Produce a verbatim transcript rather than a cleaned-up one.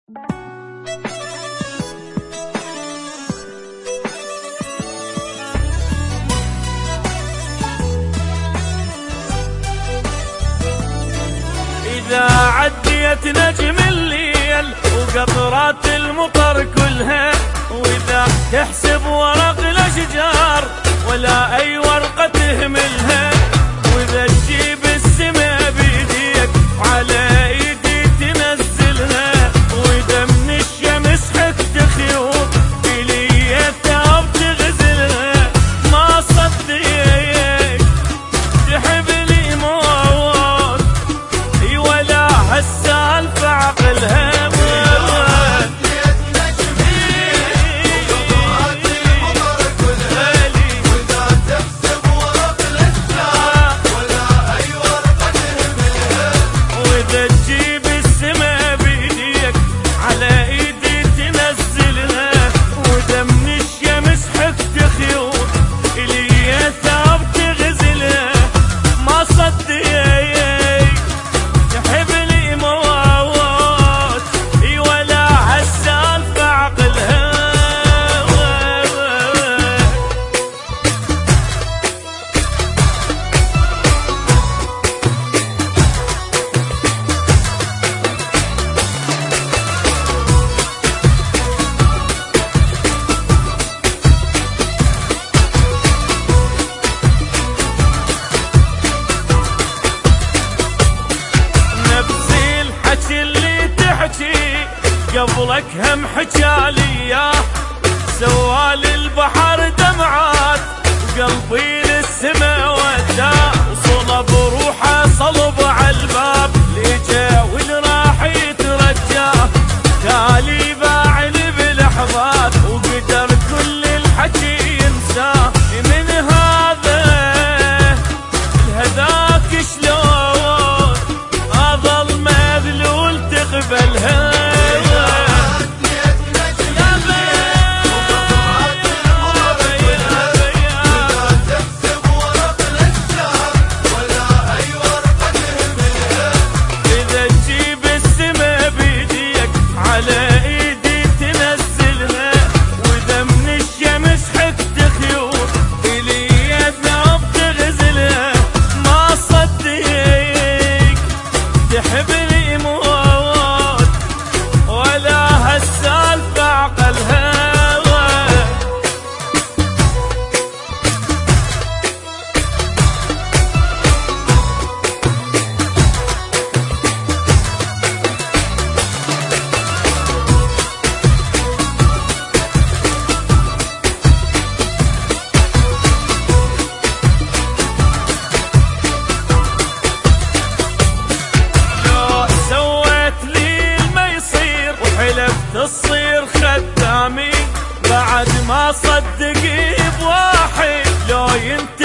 إذا عديت نجم الليل وقطرات المطر كلها، وإذا تحسب ورق الأشجار ولا أي ورقة تهملها، وإذا تجيب السما بيديك وعلى ايدي تنزلها، وإذا من الشمس حكت خيوط بليتها وتغزلها، ما صدقك تحب لي موت ولا هالسالفة عقلها. قبلك هم حجالي ياه سوالي البحر دمعات، وقلبي للسما وداه وصلب روحه صلب عالباب، لجا والراح يترجاه تالي باعني بلحظات، وقدر كل الحكي ينساه. من هذا لهذاك شلون اظل مذلول تقبلها. تصير خدامي بعد ما صدق بواحد، لو ينت